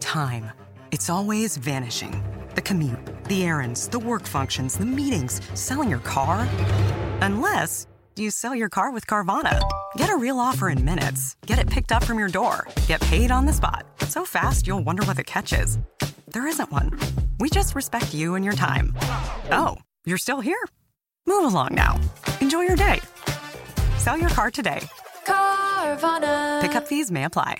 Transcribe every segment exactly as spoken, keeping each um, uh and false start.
time. It's always vanishing. The commute, the errands, the work functions, the meetings, selling your car. Unless you sell your car with Carvana. Get a real offer in minutes. Get it picked up from your door. Get paid on the spot. So fast, you'll wonder what the catch is. There isn't one. We just respect you and your time. Oh, you're still here? Move along now. Enjoy your day. Sell your car today. Carvana. Pickup fees may apply.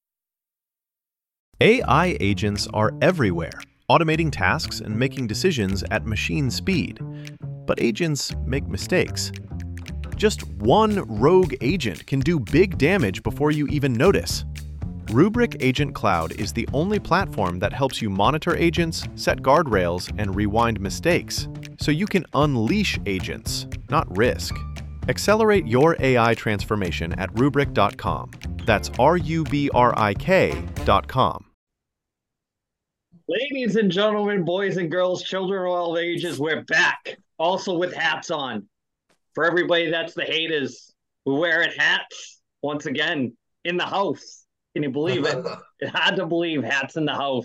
A I agents are everywhere, automating tasks and making decisions at machine speed. But agents make mistakes. Just one rogue agent can do big damage before you even notice. Rubrik Agent Cloud is the only platform that helps you monitor agents, set guardrails, and rewind mistakes, so you can unleash agents, not risk. Accelerate your A I transformation at rubrik dot com. That's R U B R I K dot com. Ladies and gentlemen, boys and girls, children of all ages, we're back. Also with hats on. For everybody that's the haters, we're wearing hats once again in the house. Can you believe it? It's hard to believe hats in the house.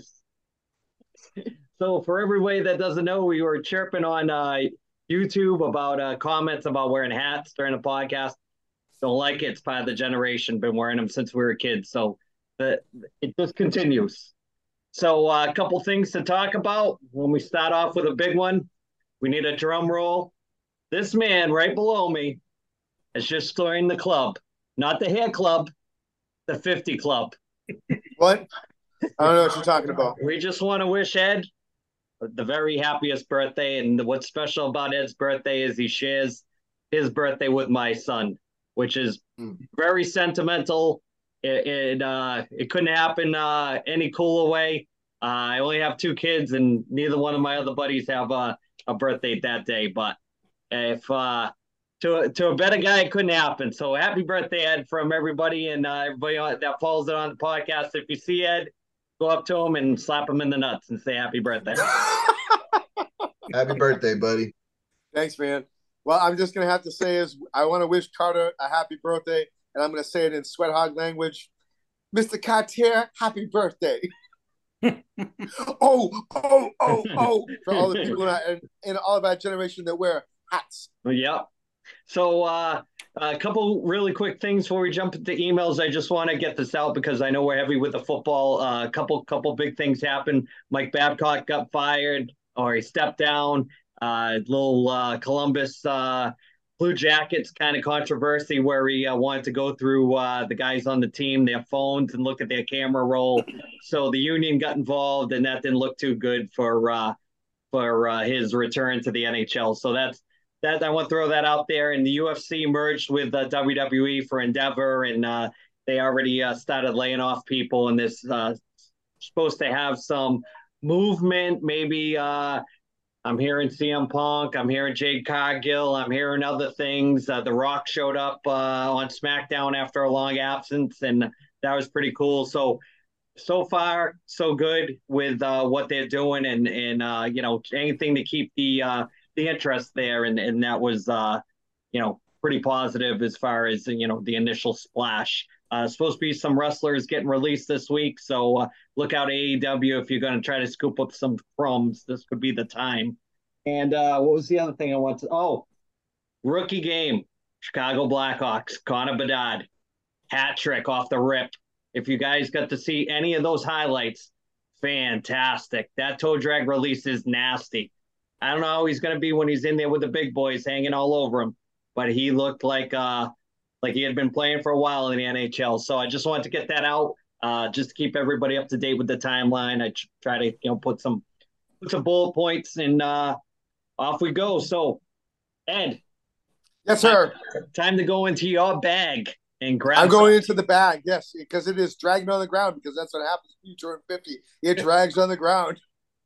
So for everybody that doesn't know, we were chirping on uh, YouTube about uh, comments about wearing hats during the podcast. Don't like it. It's part of the generation. Been wearing them since we were kids. So the, it just continues. So uh, a couple things to talk about when we start off with a big one. We need a drum roll. This man right below me has just joined the club, not the hair club, the fifty club. What? I don't know what you're talking about. We just want to wish Ed the very happiest birthday. And what's special about Ed's birthday is he shares his birthday with my son, which is very sentimental. It it, uh, it couldn't happen uh, any cooler way. Uh, I only have two kids, and neither one of my other buddies have uh, a birthday that day. But if uh, to to a better guy, it couldn't happen. So happy birthday, Ed, from everybody and uh, everybody that follows it on the podcast. If you see Ed, go up to him and slap him in the nuts and say happy birthday. Happy birthday, buddy. Thanks, man. Well, I'm just going to have to say is I want to wish Carter a happy birthday, and I'm going to say it in Sweat Hog language. Mister Cartier, happy birthday. oh, oh, oh, oh, for all the people in, our, in, in all of our generation that wear hats. Yep. So uh, a couple really quick things before we jump into emails. I just want to get this out because I know we're heavy with the football. A uh, couple couple big things happened. Mike Babcock got fired or he stepped down. Uh, little uh, Columbus uh, Blue Jackets kind of controversy where he uh, wanted to go through uh, the guys on the team, their phones, and look at their camera roll. So the union got involved, and that didn't look too good for uh, for uh, his return to the N H L. So that's that. I want to throw that out there. And the U F C merged with uh, W W E for Endeavor, and uh, they already uh, started laying off people. And this uh, supposed to have some movement, maybe. Uh, I'm hearing C M Punk. I'm hearing Jade Cargill. I'm hearing other things. Uh, the Rock showed up uh, on SmackDown after a long absence, and that was pretty cool. So, so far, so good with uh, what they're doing, and and uh, you know, anything to keep the uh, the interest there, and and that was uh, you know, pretty positive as far as you know the initial splash. Uh, supposed to be some wrestlers getting released this week, so uh, look out A E W if you're going to try to scoop up some crumbs. This could be the time. And uh, what was the other thing I want to? Oh, rookie game, Chicago Blackhawks, Connor Bedard, hat trick off the rip. If you guys got to see any of those highlights, fantastic. That toe drag release is nasty. I don't know how he's going to be when he's in there with the big boys hanging all over him, but he looked like uh, like he had been playing for a while in the N H L. So I just wanted to get that out, uh, just to keep everybody up to date with the timeline. I try to you know put some put some bullet points and uh, off we go. So, Ed. Yes, sir. Time, time to go into your bag and grab. I'm going into the bag, yes, because it is dragging on the ground because that's what happens when you turn fifty. It drags on the ground.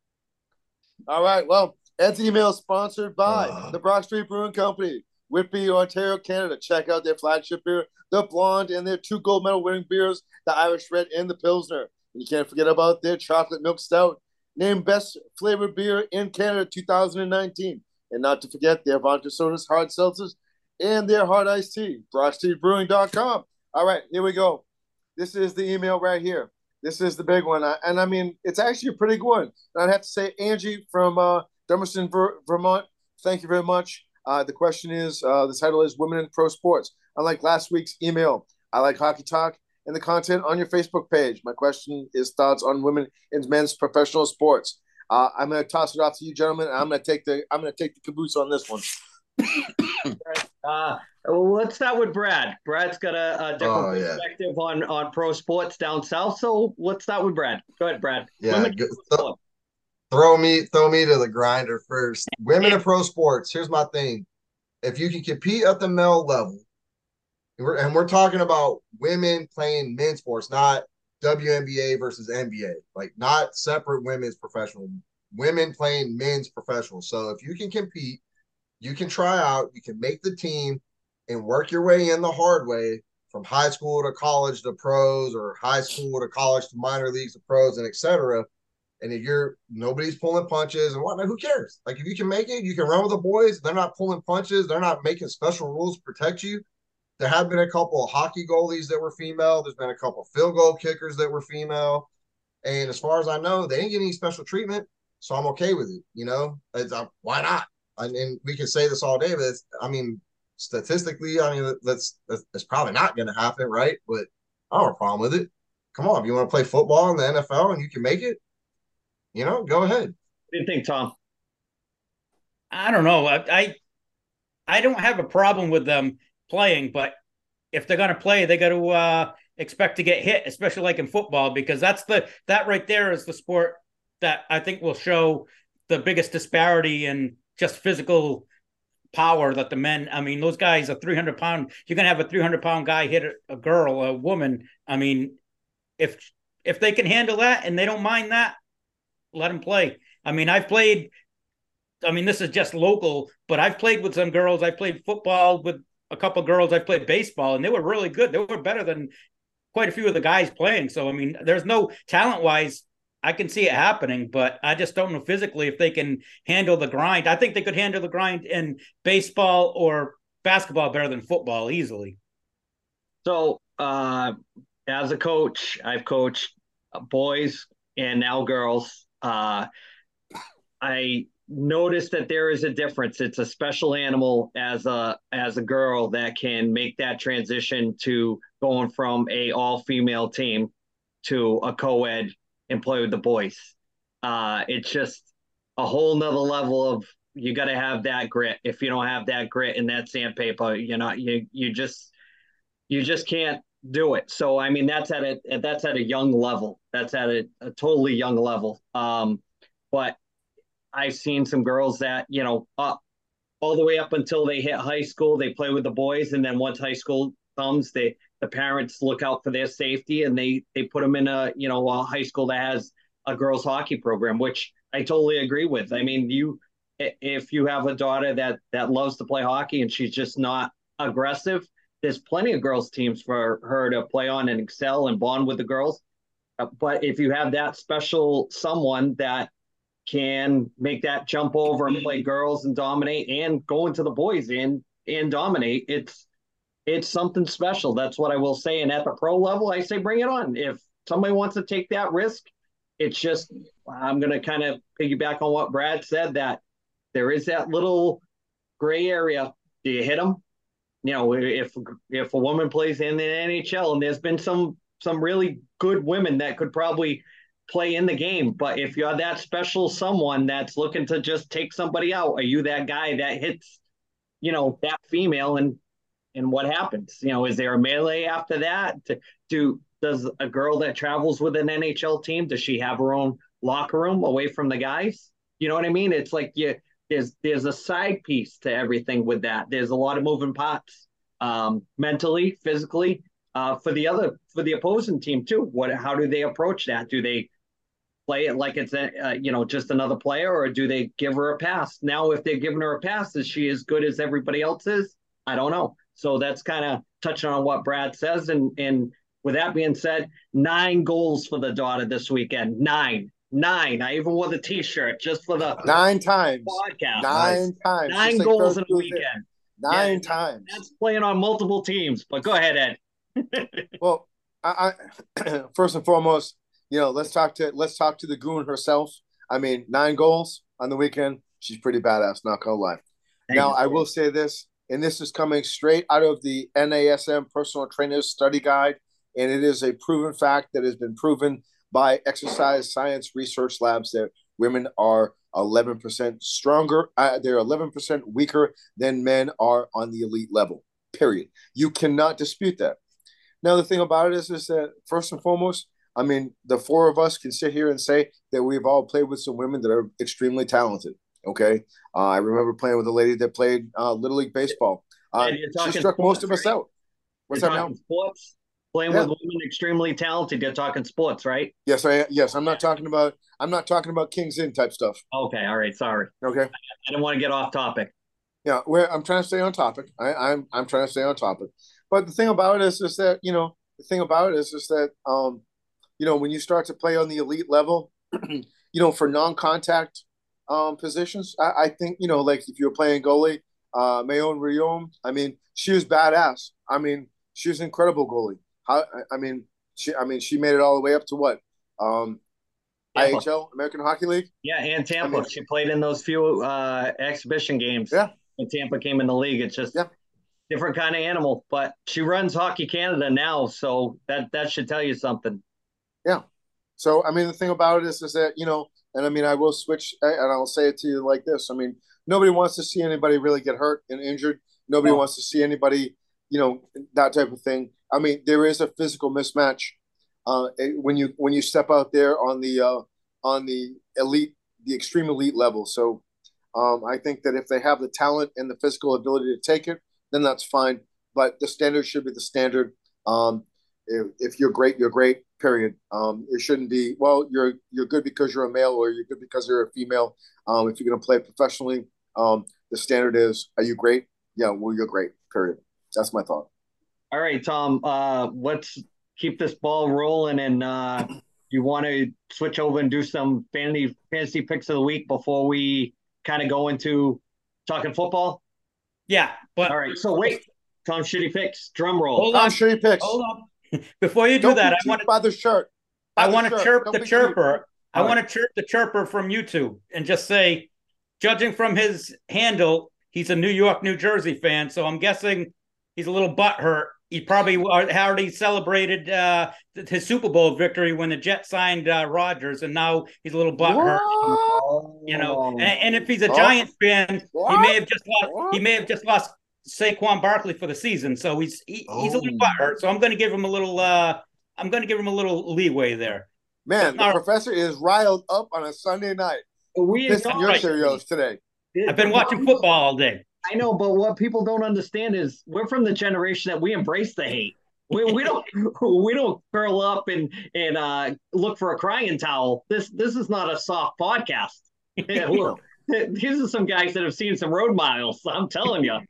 All right. Well, Ed's email is sponsored by uh. the Brock Street Brewing Company, Whitby, Ontario, Canada. Check out their flagship beer, the Blonde, and their two gold medal winning beers, the Irish Red and the Pilsner. And you can't forget about their chocolate milk stout, named best flavored beer in Canada two thousand nineteen. And not to forget their vodka sodas, hard seltzers, and their hard iced tea, brock street brewing dot com. All right, here we go. This is the email right here. This is the big one, and I mean, it's actually a pretty good one. I'd have to say, Angie from uh, Dummerston, Ver- Vermont. Thank you very much. Uh, the question is, uh, the title is "Women in Pro Sports." Unlike last week's email, I like hockey talk and the content on your Facebook page. My question is thoughts on women in men's professional sports. Uh, I'm going to toss it off to you, gentlemen. And I'm going to take the I'm going to take the caboose on this one. uh, let's start with Brad. Brad's got a, a different oh, perspective yeah. on, on pro sports down south. So let's start with Brad. Go ahead, Brad. Yeah, go, th- throw me throw me to the grinder first. Women in pro sports. Here's my thing: if you can compete at the male level, and we're, and we're talking about women playing men's sports, not W N B A versus N B A, like not separate women's professional, women playing men's professional. So if you can compete, you can try out, you can make the team and work your way in the hard way from high school to college to pros, or high school to college to minor leagues to pros, and et cetera. And if you're nobody's pulling punches and whatnot, who cares? Like if you can make it, you can run with the boys. They're not pulling punches. They're not making special rules to protect you. There have been a couple of hockey goalies that were female. There's been a couple of field goal kickers that were female. And as far as I know, they didn't get any special treatment. So I'm okay with it. You know, it's, uh, why not? And, and we can say this all day, but it's, I mean, statistically, I mean, that's, that's, that's probably not going to happen, right? But I don't have a problem with it. Come on, if you want to play football in the N F L and you can make it, you know, go ahead. What do you think, Tom? I don't know. I I, I don't have a problem with them playing, but if they're going to play, they got to uh, expect to get hit, especially like in football, because that's the that right there is the sport that I think will show the biggest disparity in just physical power that the men. I mean, those guys are three hundred pound. You're going to have a three hundred pound guy hit a, a girl, a woman. I mean, if if they can handle that and they don't mind that, let them play. I mean, I've played. I mean, this is just local, but I've played with some girls. I played football with a couple of girls. I played baseball, and they were really good. They were better than quite a few of the guys playing. So, I mean, there's no talent-wise, I can see it happening, but I just don't know physically if they can handle the grind. I think they could handle the grind in baseball or basketball better than football easily. So, uh, as a coach, I've coached boys and now girls. Uh, I notice that there is a difference. It's a special animal as a as a girl that can make that transition to going from a all-female team to a co-ed and play with the boys. Uh, it's just a whole nother level of, you got to have that grit. If you don't have that grit and that sandpaper, you're not, you you just you just can't do it. So I mean, that's at a that's at a young level. That's at a, a totally young level. Um, but I've seen some girls that, you know, up all the way up until they hit high school, they play with the boys. And then once high school comes, they, the parents look out for their safety and they, they put them in a, you know, a high school that has a girls hockey program, which I totally agree with. I mean, you, if you have a daughter that, that loves to play hockey and she's just not aggressive, there's plenty of girls teams for her to play on and excel and bond with the girls. But if you have that special someone that can make that jump over and play girls and dominate and go into the boys and and dominate, it's it's something special. That's what I will say. And at the pro level, I say bring it on. If somebody wants to take that risk, it's just, I'm going to kind of piggyback on what Brad said, that there is that little gray area. Do you hit them? You know, if if a woman plays in the N H L, and there's been some some really good women that could probably play in the game, but if you're that special someone that's looking to just take somebody out, are you that guy that hits, you know, that female, and and what happens? You know, is there a melee after that? To, do does a girl that travels with an N H L team, does she have her own locker room away from the guys? You know what I mean? It's like you there's there's a side piece to everything with that. There's a lot of moving parts, um, mentally, physically, uh, for the other for the opposing team too. What how do they approach that? Do they play it like it's a, uh, you know, just another player, or do they give her a pass? Now, if they're giving her a pass, is she as good as everybody else is? I don't know. So that's kind of touching on what Brad says. And and with that being said, nine goals for the daughter this weekend. Nine, nine. I even wore the T-shirt just for the nine times podcast. Nine times. Nine just goals like in a weekend. Nine yeah, times. That's playing on multiple teams. But go ahead, Ed. Well, I, I first and foremost, you know, let's talk to let's talk to the goon herself. I mean, nine goals on the weekend. She's pretty badass, not gonna lie. Thank now, you. I will say this, and this is coming straight out of the N A S M Personal Trainers Study Guide, and it is a proven fact that has been proven by exercise science research labs that women are eleven percent stronger. Uh, they're eleven percent weaker than men are on the elite level, period. You cannot dispute that. Now, the thing about it is, is that first and foremost, I mean, the four of us can sit here and say that we've all played with some women that are extremely talented. Okay. Uh, I remember playing with a lady that played uh, Little League Baseball. Uh, she struck sports, most of us right? out. What's you're that now? Sports, playing yeah. with women extremely talented. You're talking sports, right? Yes, I yes. I'm not talking about I'm not talking about Kings Inn type stuff. Okay, all right, sorry. Okay. I, I didn't want to get off topic. Yeah, where I'm trying to stay on topic. I, I'm I'm trying to stay on topic. But the thing about it is, is that, you know, the thing about it is, is that, um, you know, when you start to play on the elite level, you know, for non-contact um, positions, I, I think, you know, like if you're playing goalie, uh, Mayon Riom, I mean, she was badass. I mean, she was an incredible goalie. How, I mean, she, I mean, she made it all the way up to what? Um, I H L, American Hockey League? Yeah, and Tampa. I mean, she played in those few uh, exhibition games. Yeah. When Tampa came in the league. It's just yeah. different kind of animal. But she runs Hockey Canada now, so that, that should tell you something. Yeah. So, I mean, the thing about it is, is that, you know, and I mean, I will switch, and I'll say it to you like this. I mean, nobody wants to see anybody really get hurt and injured. Nobody oh. wants to see anybody, you know, that type of thing. I mean, there is a physical mismatch uh, when you when you step out there on the uh, on the elite, the extreme elite level. So um, I think that if they have the talent and the physical ability to take it, then that's fine. But the standard should be the standard. Um, if, if you're great, you're great. Period. Um, it shouldn't be, well, you're you're good because you're a male, or you're good because you're a female. Um, if you're going to play professionally, um, the standard is, are you great? Yeah, well, you're great. Period. That's my thought. All right, Tom. Uh, let's keep this ball rolling, and uh, you want to switch over and do some fantasy fantasy picks of the week before we kind of go into talking football? Yeah, but all right. So wait, Tom Shitty Picks, drum roll. Hold on, Shitty Picks. Hold on. Before you do Don't that, be I want to by the shirt. By I the want to shirt. chirp Don't the be chirper. cute. I want to chirp the chirper from YouTube and just say, judging from his handle, he's a New York, New Jersey fan. So I'm guessing he's a little butthurt. He probably already celebrated uh, his Super Bowl victory when the Jets signed uh, Rodgers, and now he's a little butthurt. You know, and, and if he's a Oh. Giants fan, What? he may have just lost. What? He may have just lost Saquon Barkley for the season. So he's he, he's a little Oh. butthurt. So I'm going to give him a little. Uh, I'm going to give him a little leeway there. Man, the All right. professor is riled up on a Sunday night. We Pissing your right. Cheerios today. I've been watching football all day. I know, but what people don't understand is we're from the generation that we embrace the hate. We, we don't we don't curl up and and uh, look for a crying towel. This this is not a soft podcast. Yeah, look, these are some guys that have seen some road miles. I'm telling you.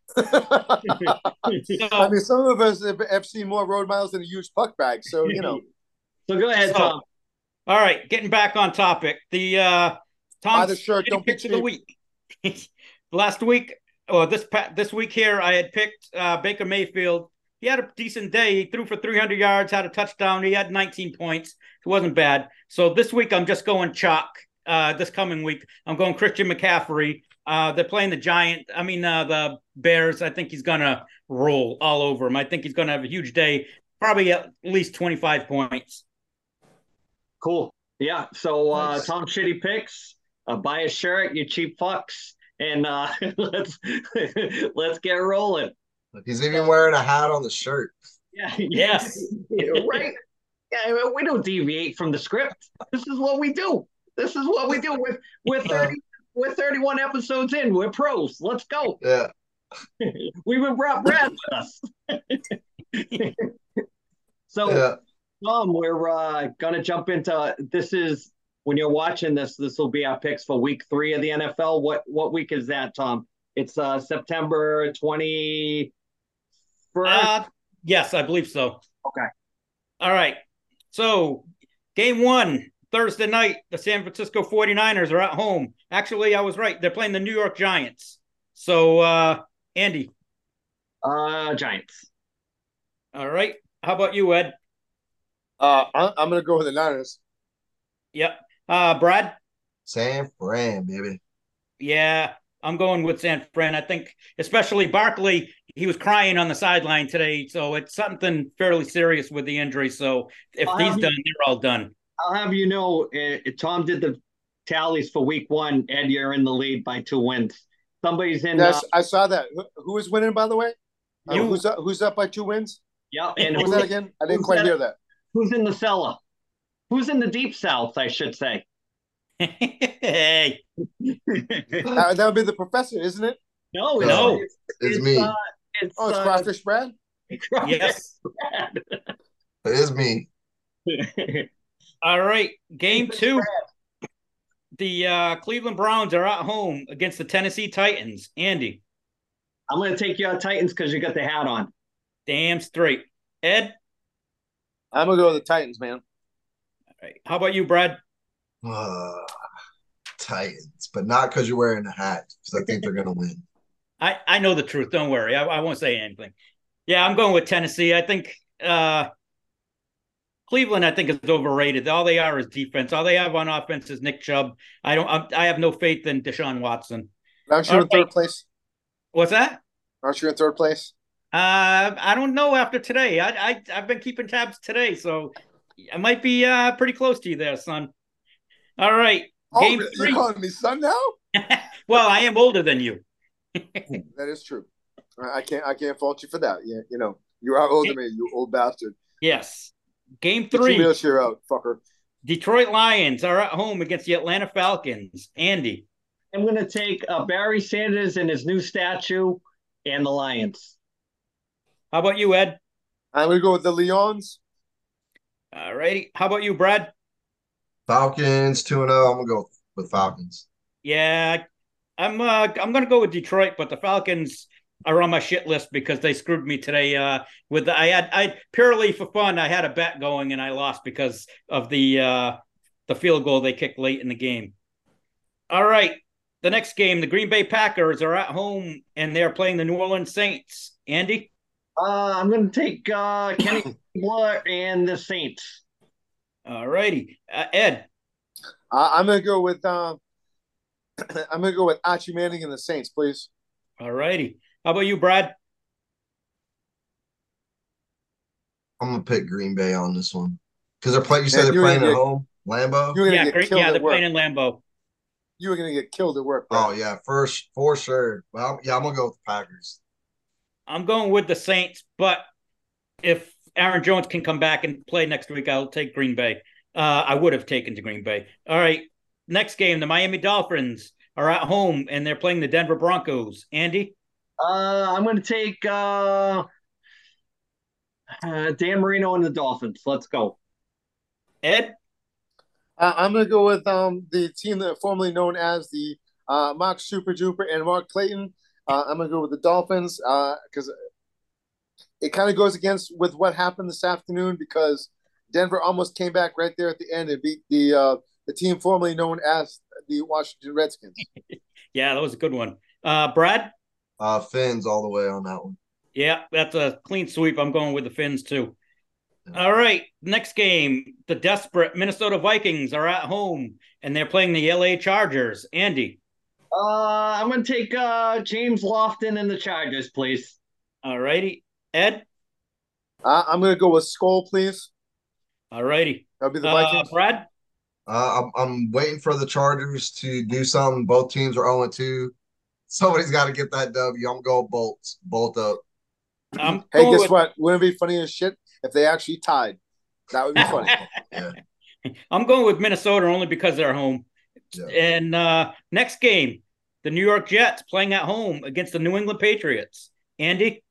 I mean, some of us have, have seen more road miles than a used puck bag. So, you know. So go ahead, So, Tom. All right, getting back on topic. The uh, Tom's Buy the shirt, don't be picks of the cheap. week. Last week, or this pa- this week here, I had picked uh, Baker Mayfield. He had a decent day. He threw for three hundred yards, had a touchdown. He had nineteen points. It wasn't bad. So this week, I'm just going chalk. Uh, this coming week, I'm going Christian McCaffrey. Uh, they're playing the Giant. I mean, uh, the Bears. I think he's gonna roll all over him. I think he's gonna have a huge day. Probably at least twenty-five points. Cool. Yeah. So uh, Nice. Tom Shitty Picks. Uh, buy a shirt, you cheap fucks, and uh, let's let's get rolling. He's even wearing a hat on the shirt. Yeah. Yes. Yeah, right. Yeah, we don't deviate from the script. This is what we do. This is what we do. With we're thirty, we're thirty-one episodes in. We're pros. Let's go. Yeah. We even brought Brad with us. So, Yeah. Tom, we're uh, gonna jump into this. Is when you're watching this, this will be our picks for week three of the N F L. What what week is that, Tom? It's uh, September twenty-first. Uh, yes, I believe so. Okay. All right. So, game one, Thursday night, the San Francisco forty-niners are at home. Actually, I was right. They're playing the New York Giants. So, uh, Andy. Uh, Giants. All right. How about you, Ed? Uh, I, I'm going to go with the Niners. Yep. Uh, Brad? San Fran, baby. Yeah, I'm going with San Fran. I think, especially Barkley, he was crying on the sideline today, so it's something fairly serious with the injury. So if I'll he's have done, you, they're all done. I'll have you know, uh, Tom did the tallies for week one. Ed, you're in the lead by two wins. Somebody's in. Yes, Uh, I saw that. Who, who is winning, by the way? Uh, You- who's up? Who's up by two wins? yeah, and What was who- that again? I didn't who's quite that? hear that. Who's in the cellar? Who's in the deep south? I should say. Hey, Uh, that would be the professor, isn't it? No, No. it's, It's it's, me. Uh, it's, Oh, it's uh, Crawfish Brad. yes. It is me. All right, game two. The uh, Cleveland Browns are at home against the Tennessee Titans. Andy, I'm going to take your Titans because you got the hat on. damn straight. Ed, I'm gonna go with the Titans, man. all right. How about you, Brad? Uh, Titans, but not because you're wearing a hat, because I think they're gonna win. I, I know the truth. Don't worry. I, I won't say anything. Yeah, I'm going with Tennessee. I think uh, Cleveland, I think, is overrated. All they are is defense. All they have on offense is Nick Chubb. I don't. I, I have no faith in Deshaun Watson. Aren't you All in third right. place? What's that? Aren't you in third place? Uh, I don't know after today. I, I I've been keeping tabs today, so I might be uh pretty close to you there, son. All right, Oh, game you're three. calling me son now? Well, I am older than you. That is true. I I can't. I can't fault you for that. You, you know, you are older than me, you old bastard. Yes. Game Get your three. wheelchair out, fucker. Detroit Lions are at home against the Atlanta Falcons. Andy. I'm going to take uh, Barry Sanders and his new statue and the Lions. How about you, Ed? I'm gonna go with the Leons. All righty. How about you, Brad? Falcons two and zero. I'm gonna go with Falcons. Yeah, I'm uh, I'm gonna go with Detroit, but the Falcons are on my shit list because they screwed me today. Uh, with the, I had I purely for fun, I had a bet going and I lost because of the uh, the field goal they kicked late in the game. All right, the next game, the Green Bay Packers are at home and they're playing the New Orleans Saints. Andy, Uh, I'm going to take uh, Kenny Blair and the Saints. all righty, uh, Ed. Uh, I'm gonna go with. Um, I'm gonna go with Archie Manning and the Saints, please. All righty. How about you, Brad? I'm gonna pick Green Bay on this one because they're playing. You said Yeah, they're you're playing gonna at get- home, Lambeau. You're gonna Yeah, get great. killed Yeah, at they're work. playing in Lambeau. You were gonna get killed at work. Bro. Oh yeah, first for sure. Well, yeah, I'm gonna go with the Packers. I'm going with the Saints, but if Aaron Jones can come back and play next week, I'll take Green Bay. Uh, I would have taken to Green Bay. All right. Next game, the Miami Dolphins are at home and they're playing the Denver Broncos. Andy? Uh, I'm going to take uh, uh, Dan Marino and the Dolphins. Let's go. Ed? Uh, I'm gonna go with um the team that formerly known as the uh, Mark Super Duper and Mark Clayton. Uh, I'm gonna go with the Dolphins because uh, it kind of goes against with what happened this afternoon because Denver almost came back right there at the end and beat the uh, the team formerly known as the Washington Redskins. Yeah, that was a good one. Uh, Brad? Uh, Fins all the way on that one. Yeah, that's a clean sweep. I'm going with the Finns too. All right, next game, the desperate Minnesota Vikings are at home and they're playing the L A Chargers. Andy? Uh, I'm going to take uh, James Lofton and the Chargers, please. All righty. Ed? Uh, I'm gonna go with Skull, please. All righty. That'll be the Uh, Vikings. Brad? Uh, I'm, I'm waiting for the Chargers to do something. Both teams are zero and two. Somebody's got to get that W. I'm going bolts, bolt up. I'm Hey, going guess with- what? Wouldn't it be funny as shit if they actually tied? That would be funny. Yeah. I'm going with Minnesota only because they're home. Yeah. And uh, next game, the New York Jets playing at home against the New England Patriots. Andy?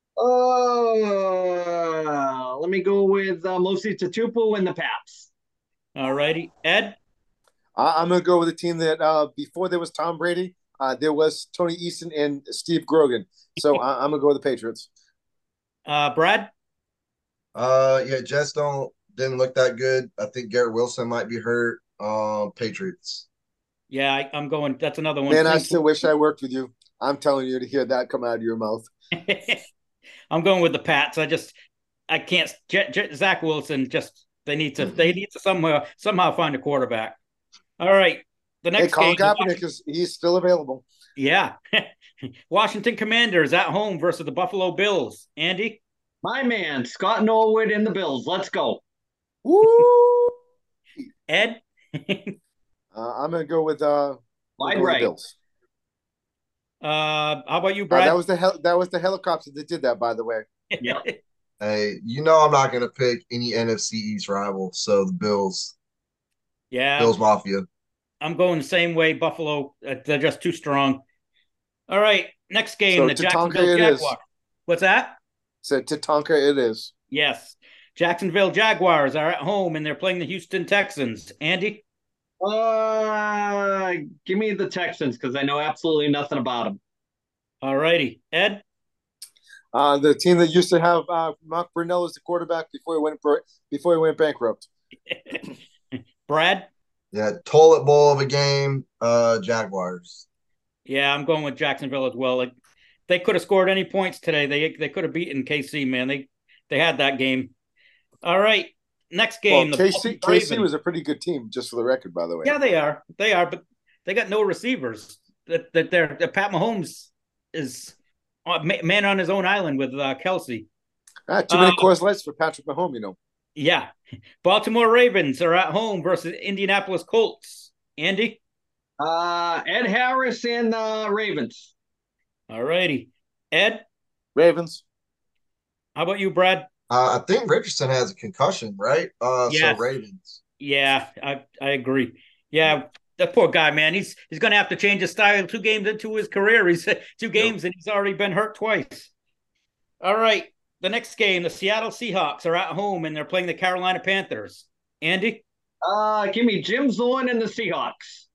Uh, let me go with uh, Mosi Tatupu and the Paps. All righty. Ed? I- I'm gonna go with a team that uh, before there was Tom Brady, uh, there was Tony Easton and Steve Grogan. So I- I'm gonna go with the Patriots. Uh, Brad? Uh, yeah, Jets don't didn't look that good. I think Garrett Wilson might be hurt. Um, Patriots. Yeah, I, I'm going. That's another one. Man, I still wish I worked with you. I'm telling you to hear that come out of your mouth. I'm going with the Pats. I just, I can't. J- J- Zach Wilson just They need to they need to somehow somehow find a quarterback. All right. The Hey, next Colin game. Kaepernick is he's still available. Yeah. Washington Commanders at home versus the Buffalo Bills. Andy? My man, Scott Norwood and the Bills. Let's go. Woo! Ed? uh, I'm gonna go with uh, Wide go with right. the Bills. Uh, how about you, Uh, Brad? that was the hel- that was the helicopter that did that, by the way. Yeah. Hey, you know I'm not gonna pick any N F C East rival, so the Bills, Yeah. Bills Mafia. I'm going the same way. Buffalo, uh, they're just too strong. All right. Next game, So the Tatanka Jacksonville it is. Jaguars. What's that? So Tatanka it is. Yes. Jacksonville Jaguars are at home and they're playing the Houston Texans. Andy? Uh, give me the Texans because I know absolutely nothing about them. All righty. Ed? Uh, the team that used to have uh, Mark Brunell as the quarterback before he went before he went bankrupt. Brad? Yeah, toilet bowl of a game, uh, Jaguars. Yeah, I'm going with Jacksonville as well. Like, they could have scored any points today. They they could have beaten K C, man. They they had that game. All right. Next game. Well, the K C Baltimore K C Ravens. was a pretty good team, just for the record, by the way. Yeah, they are. They are, but they got no receivers. That that they're that Pat Mahomes is man on his own island with uh, Kelsey. Ah, too many Uh, Coors Lights for Patrick Mahomes, you know. Yeah. Baltimore Ravens are at home versus Indianapolis Colts. Andy? Uh, Ed Harris and the Ravens. All righty. Ed? Ravens. How about you, Brad? Uh, I think Richardson has a concussion, right? Uh, Yes. So Ravens. Yeah, I, I agree. Yeah, that poor guy, man. He's he's gonna have to change his style two games into his career. He's two games and he's already been hurt twice. All right. The next game, the Seattle Seahawks are at home and they're playing the Carolina Panthers. Andy? Uh, give me Jim Zorn and the Seahawks.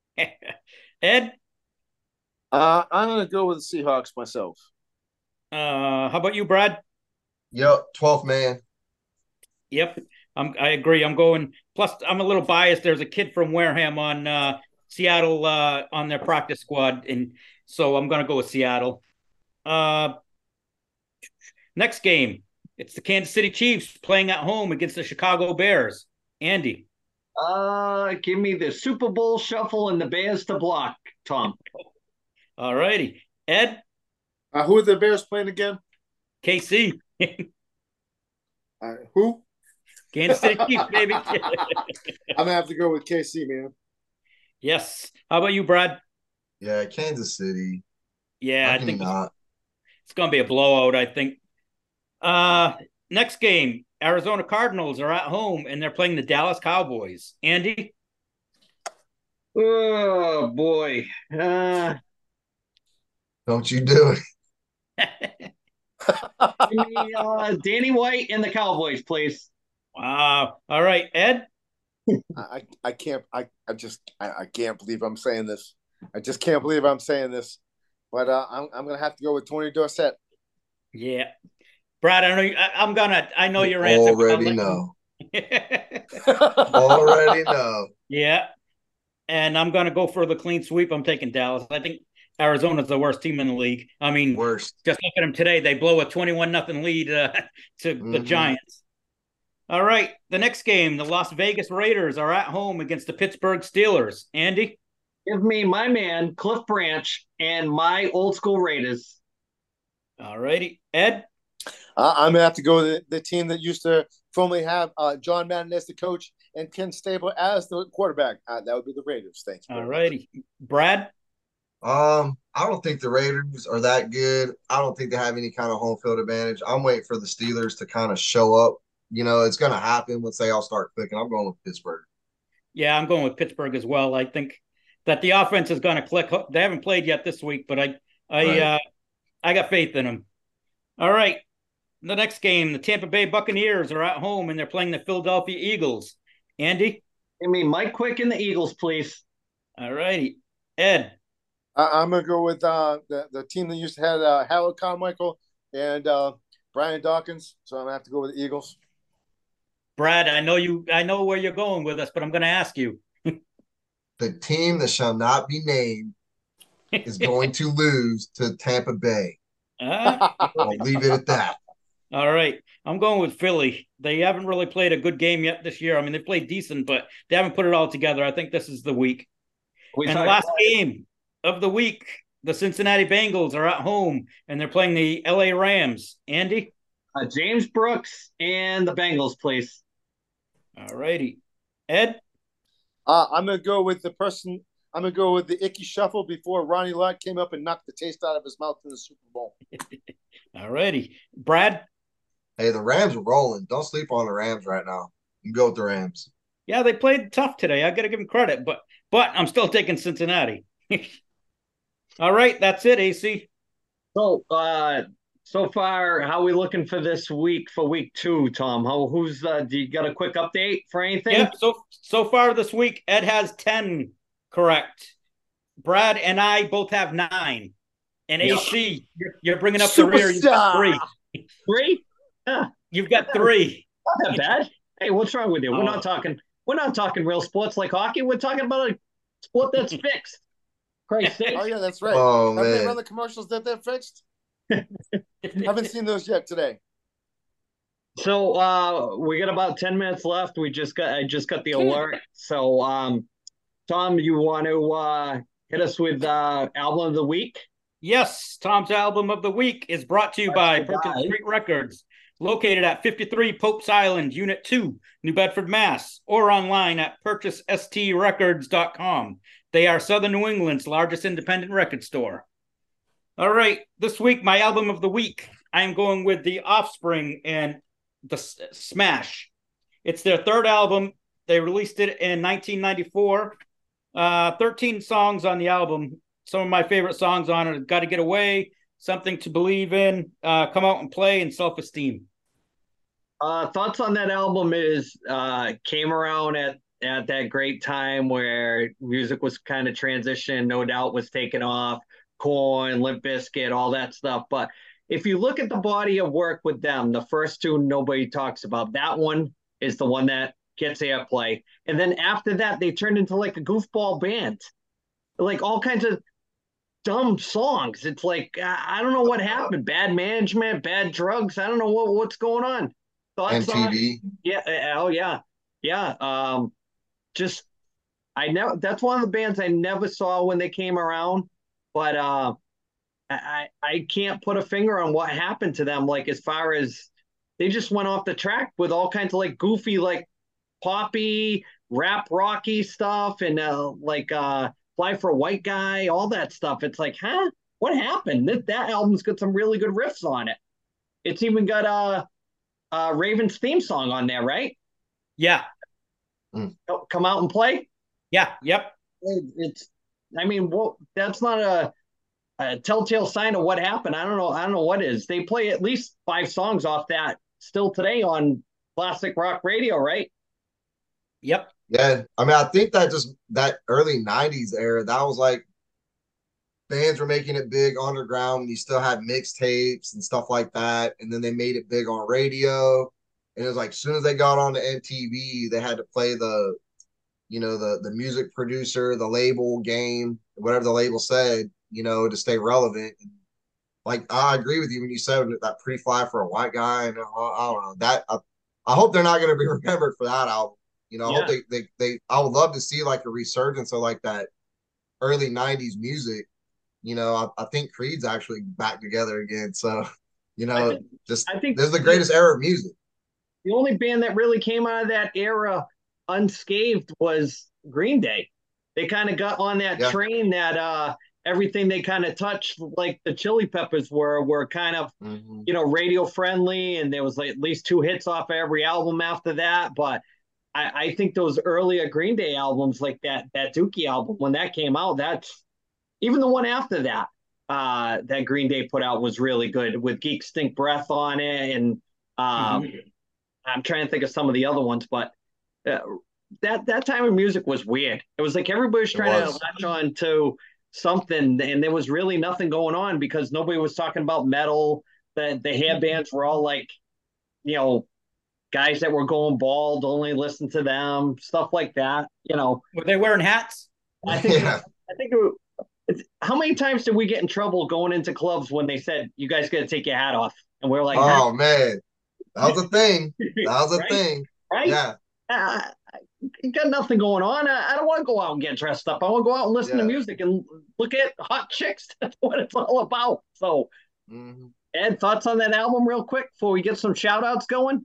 Ed? Uh, I'm going to go with the Seahawks myself. Uh, how about you, Brad? Yep, twelfth man. Yep, I'm, I agree. I'm going. Plus, I'm a little biased. There's a kid from Wareham on uh, Seattle uh, on their practice squad, and so I'm going to go with Seattle. Uh, next game, it's the Kansas City Chiefs playing at home against the Chicago Bears. Andy? Uh, give me the Super Bowl shuffle and the Bears to block, Tom. All righty. Ed? Uh, who are the Bears playing again? K C. Uh, who? Kansas City Chiefs, baby. I'm going to have to go with K C, man. Yes. How about you, Brad? Yeah, Kansas City. Yeah, How I can think you not? it's going to be a blowout, I think. Uh, next game, Arizona Cardinals are at home and they're playing the Dallas Cowboys. Andy? Oh, boy. Uh, Don't you do it. give me uh, Danny White and the Cowboys, please. Wow. All right, Ed? I, I can't I, I just I, I can't believe I'm saying this. I just can't believe I'm saying this. But uh, I'm I'm gonna have to go with Tony Dorsett. Yeah. Brad, I know you, I, I'm gonna I know your answer. Already know. Already know. Yeah. And I'm gonna go for the clean sweep. I'm taking Dallas. I think Arizona's the worst team in the league. I mean, Worst. just look at them today. They blow a twenty-one nothing lead uh, to mm-hmm. the Giants. All right. The next game, the Las Vegas Raiders are at home against the Pittsburgh Steelers. Andy? Give me my man, Cliff Branch, and my old school Raiders. All righty. Ed? Uh, I'm going to have to go with the, the team that used to formerly have uh, John Madden as the coach and Ken Stable as the quarterback. Uh, that would be the Raiders. Thank you. All righty. Brad? Um, I don't think the Raiders are that good. I don't think they have any kind of home field advantage. I'm waiting for the Steelers to kind of show up. You know, it's going to happen once they all start clicking. I'm going with Pittsburgh. Yeah, I'm going with Pittsburgh as well. I think that the offense is going to click. They haven't played yet this week, but I, I, right. uh, I got faith in them. All right. The next game, the Tampa Bay Buccaneers are at home and they're playing the Philadelphia Eagles. Andy? Give me Mike Quick and the Eagles, please. All righty. Ed? Uh, I'm going to go with uh, the, the team that used to have uh, Harold Carmichael and uh, Brian Dawkins. So I'm going to have to go with the Eagles. Brad, I know you. I know where you're going with us, but I'm going to ask you. The team that shall not be named is going to lose to Tampa Bay. Uh, I'll leave it at that. All right. I'm going with Philly. They haven't really played a good game yet this year. I mean, they've played decent, but they haven't put it all together. I think this is the week. We And talked last about- game of the week, the Cincinnati Bengals are at home, and they're playing the L A Rams. Andy? uh, James Brooks and the Bengals, please. All righty. Ed? Uh, I'm gonna go with the person. I'm gonna go with the Icky Shuffle before Ronnie Lott came up and knocked the taste out of his mouth in the Super Bowl. All righty. Brad? Hey, the Rams are rolling. Don't sleep on the Rams right now. You can go with the Rams. Yeah, they played tough today. I got to give them credit, but but I'm still taking Cincinnati. All right, that's it, A C. So, uh, so far, how are we looking for this week for week two, Tom? How who's uh, do you got a quick update for anything? Yep. So so far this week, Ed has ten correct. Brad and I both have nine. And Yeah. A C, you're, you're bringing up the rear. You've got three. Three? Yeah, You've got three. not that bad. Hey, what's wrong with you? We're Oh. not talking. We're not talking real sports like hockey. We're talking about a sport that's fixed. Christ sakes. Oh yeah, that's right. Oh, Haven't they man. run the commercials that they're fixed? Haven't seen those yet today. So uh we got about ten minutes left. We just got I just got the alert. So um Tom, you want to uh hit us with uh album of the week? Yes, Tom's album of the week is brought to you by That's the Perkins guy. Street Records, located at fifty-three Pope's Island, Unit two, New Bedford, Mass, or online at purchase s t records dot com. They are Southern New England's largest independent record store. All right, this week, my album of the week, I am going with The Offspring and The S- Smash. It's their third album. They released it in nineteen ninety-four. Uh, thirteen songs on the album. Some of my favorite songs on it: Got to Get Away, Something to Believe in, uh, Come Out and Play, and Self-Esteem. Uh thoughts on that album is uh came around at at that great time where music was kind of transition, No Doubt was taken off, Korn, Limp Bizkit, all that stuff. But if you look at the body of work with them, the first two nobody talks about. That one is the one that gets airplay. And then after that, they turned into like a goofball band. Like all kinds of dumb songs. It's like I I don't know what happened. Bad management, bad drugs. I don't know what what's going on. Thoughts on M T V. yeah, uh, oh yeah. Yeah. Um just I never that's one of the bands I never saw when they came around, but uh I I I can't put a finger on what happened to them, like as far as they just went off the track with all kinds of like goofy like poppy, rap rocky stuff and uh like uh Fly for a White Guy, all that stuff. It's like, huh? What happened? That that album's got some really good riffs on it. It's even got uh uh Raven's theme song on there, right? Yeah, Oh, Come Out and Play. yeah, yep. It's, I mean, well, that's not a, a telltale sign of what happened. I don't know. I don't know what is. They play at least five songs off that still today on classic rock radio, right? Yep. Yeah. I mean, I think that just that early nineties era, that was like bands were making it big underground when you still had mixtapes and stuff like that. And then they made it big on radio. And it was like as soon as they got on the M T V, they had to play the, you know, the the music producer, the label game, whatever the label said, you know, to stay relevant. And like I agree with you when you said that Pretty Fly for a White Guy, and I, I don't know that. I, I hope they're not going to be remembered for that album. You know, I Yeah. hope they, they they. I would love to see like a resurgence of like that early nineties music. You know, I, I think Creed's actually back together again. So, you I know, think- just I think this is the greatest era of music. the only band that really came out of that era unscathed was Green Day. They kind of got on that Yeah. train that uh, everything they kind of touched, like the Chili Peppers were, were kind of Mhm. you know, radio friendly, and there was like at least two hits off of every album after that. But I, I think those earlier Green Day albums, like that that Dookie album, when that came out, that's even the one after that, uh, that Green Day put out was really good with Geek Stink Breath on it, and um, I'm trying to think of some of the other ones, but uh, that that time of music was weird. It was like everybody was It trying was. to latch on to something, and there was really nothing going on because nobody was talking about metal. The the hair bands were all like, you know, guys that were going bald, only listen to them, stuff like that. You know, Were they wearing hats? I think Yeah. I think it, it's, how many times did we get in trouble going into clubs when they said you guys got to take your hat off And we're like, oh huh? man, that was a thing. That was a right? thing. Right? Yeah. Uh, I got nothing going on. I, I don't want to go out and get dressed up. I want to go out and listen yeah. to music and look at hot chicks. That's what it's all about. So, mm-hmm. Ed, thoughts on that album real quick before we get some shout outs going?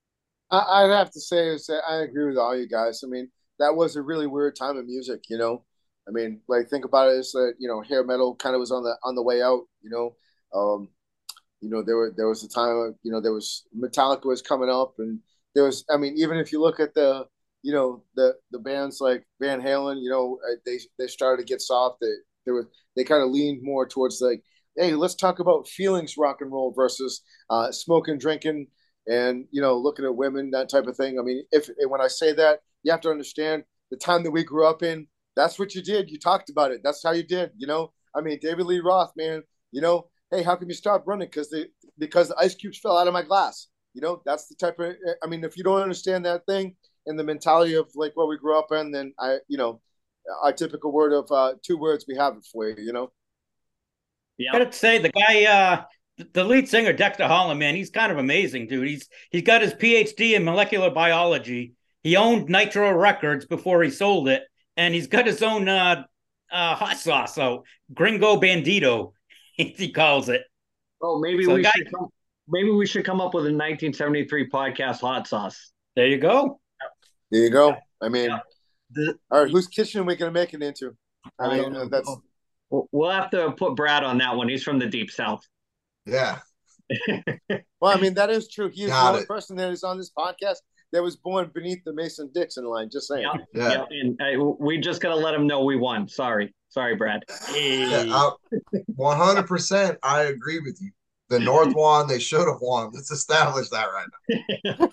I, I'd have to say is that I agree with all you guys. I mean, that was a really weird time of music, you know. I mean, like think about it is that, you know, hair metal kind of was on the on the way out, you know. Um, you know, there were there was a time of, you know, there was Metallica was coming up, and there was, I mean, even if you look at the, you know, the the bands like Van Halen, you know, they they started to get soft. They they were they kind of leaned more towards like, hey, let's talk about feelings rock and roll versus uh, smoking, drinking, and, you know, looking at women, that type of thing. I mean, if when I say that, you have to understand the time that we grew up in. That's what you did. You talked about it. That's how you did. You know, I mean, David Lee Roth, man. You know, hey, how come you stop running? Because the because the ice cubes fell out of my glass. You know, that's the type of. I mean, if you don't understand that thing and the mentality of like what we grew up in, then I, you know, our typical word of uh, two words, we have it for you. You know. Yeah. I gotta say, the guy, uh, the lead singer, Dexter Holland, man, he's kind of amazing, dude. He's he's got his P H D in molecular biology. He owned Nitro Records before he sold it, and he's got his own uh, uh, hot sauce. So Gringo Bandito, he calls it. Oh, maybe so we guy, should come, maybe we should come up with a nineteen seventy-three podcast hot sauce. There you go. There you go. I mean, yeah. the, all right, whose kitchen are we gonna make it into? I, I mean, uh, that's. We'll have to put Brad on that one. He's from the deep south. Yeah. Well, I mean, that is true. He is the only person that is on this podcast that was born beneath the Mason-Dixon line. Just saying. Yeah. yeah. yeah. And uh, we just got to let him know we won. Sorry. Sorry, Brad. Hey. Yeah, one hundred percent I agree with you. The North won. They should have won. Let's establish that right now.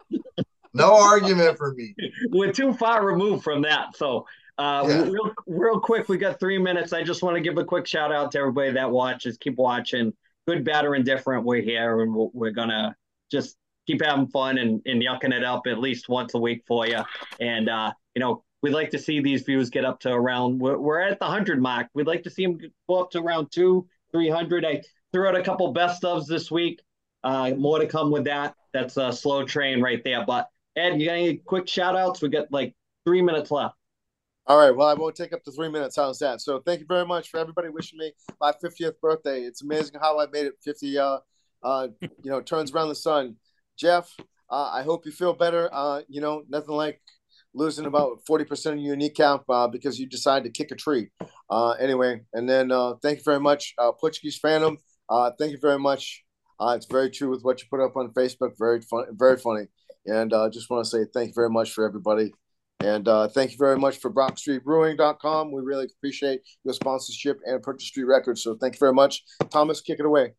No argument for me. We're too far removed from that. So, Uh, yeah. real, real quick, we got three minutes. I just want to give a quick shout out to everybody that watches. Keep watching. Good, bad, or indifferent. We're here, and we're, we're gonna just keep having fun and, and yucking it up at least once a week for you. And uh, you know, we'd like to see these views get up to around. We're, we're at the hundred mark. We'd like to see them go up to around two, three hundred. I threw out a couple best ofs this week. Uh, more to come with that. That's a slow train right there. But Ed, you got any quick shout outs? We got like three minutes left. All right. Well, I won't take up to three minutes. How's that? So thank you very much for everybody wishing me my fiftieth birthday. It's amazing how I made it fifty, uh, uh, you know, turns around the sun. Jeff, uh, I hope you feel better. Uh, you know, nothing like losing about forty percent of your kneecap uh, because you decided to kick a tree. Uh, anyway, and then uh, thank you very much, uh, Portuguese Phantom. Uh, thank you very much. Uh, it's very true with what you put up on Facebook. Very fun, very funny. And I uh, just want to say thank you very much for everybody. And uh, thank you very much for Brock Street Brewing dot com. We really appreciate your sponsorship and Purchase Street Records. So thank you very much. Thomas, kick it away.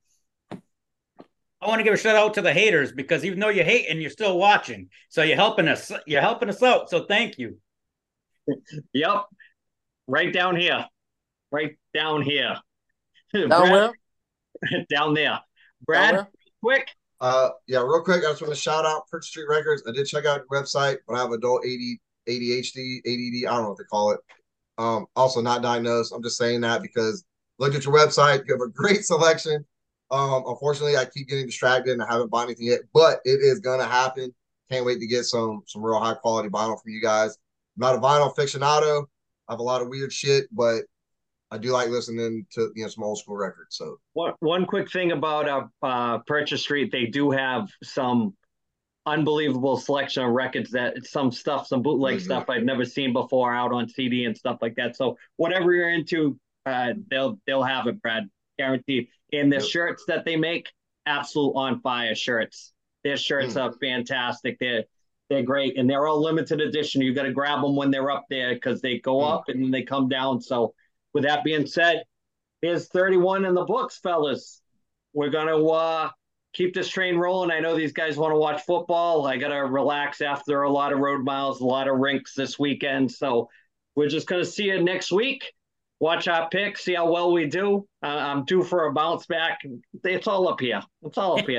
I want to give a shout out to the haters because even though you're hating, you're still watching. So you're helping us. You're helping us out. So thank you. Yep. Right down here. Right down here. Down Brad, where? Down there. Brad, down quick. Uh, yeah, real quick. I just want to shout out Purchase Street Records. I did check out your website, but I have adult A D, A D H D, A D D. I don't know what they call it. Um, also not diagnosed. I'm just saying that because look at your website. You have a great selection. Um, unfortunately, I keep getting distracted and I haven't bought anything yet, but it is gonna happen. Can't wait to get some some real high quality vinyl from you guys. I'm not a vinyl aficionado. I have a lot of weird shit, but I do like listening to, you know, some old school records. So one one quick thing about uh, uh Purchase Street, they do have some unbelievable selection of records, that some stuff, some bootleg mm-hmm. stuff I've never seen before out on C D and stuff like that. So whatever you're into, uh, they'll they'll have it, Brad, guaranteed. And the yep. shirts that they make, absolute on fire shirts. Their shirts mm. are fantastic. They're they're great, and they're all limited edition. You got to grab them when they're up there because they go mm. up and then they come down. So with that being said, here's thirty-one in the books, fellas. We're gonna uh, keep this train rolling. I know these guys want to watch football. I gotta relax after a lot of road miles, a lot of rinks this weekend. So we're just gonna see you next week. Watch our picks, see how well we do. Uh, I'm due for a bounce back. It's all up here. It's all up here.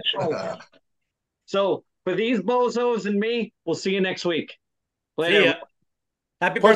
So for these bozos and me, we'll see you next week. Later. Happy birthday.